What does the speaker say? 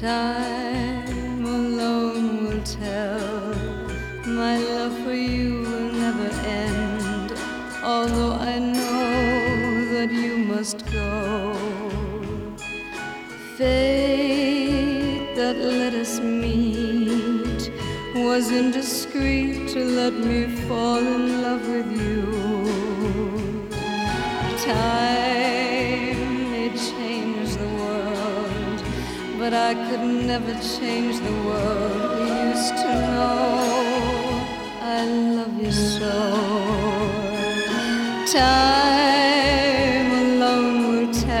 Time alone will tell. My love for you will never end, although I know that you must go. Fate that let us meet was indiscreet to let me fall in love with you. Time may change the world, but I could never change the world we used to know. I love you so. Time